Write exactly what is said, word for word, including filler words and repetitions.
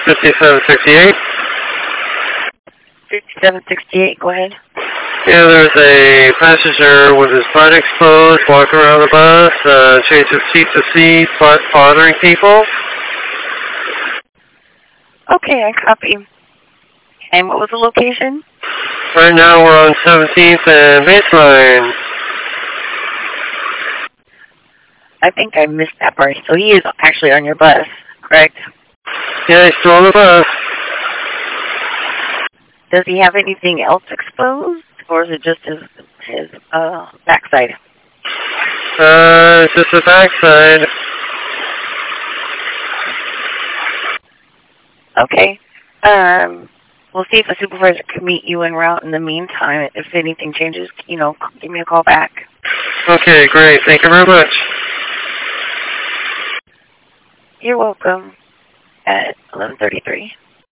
fifty-seven sixty-eight. fifty-seven sixty-eight, go ahead. Yeah, there's a passenger with his butt exposed, walking around the bus, uh, changing seat to seat, but bothering people. Okay, I copy. And what was the location? Right now we're on seventeenth and Baseline. I think I missed that part. So he is actually on your bus, correct? Yeah, he's still on the bus. Does he have anything else exposed, or is it just his his uh, backside? Uh, it's just the backside. Okay. Um, we'll see if a supervisor can meet you en route. In the meantime, if anything changes, you know, give me a call back. Okay, great. Thank you very much. You're welcome. At eleven thirty-three.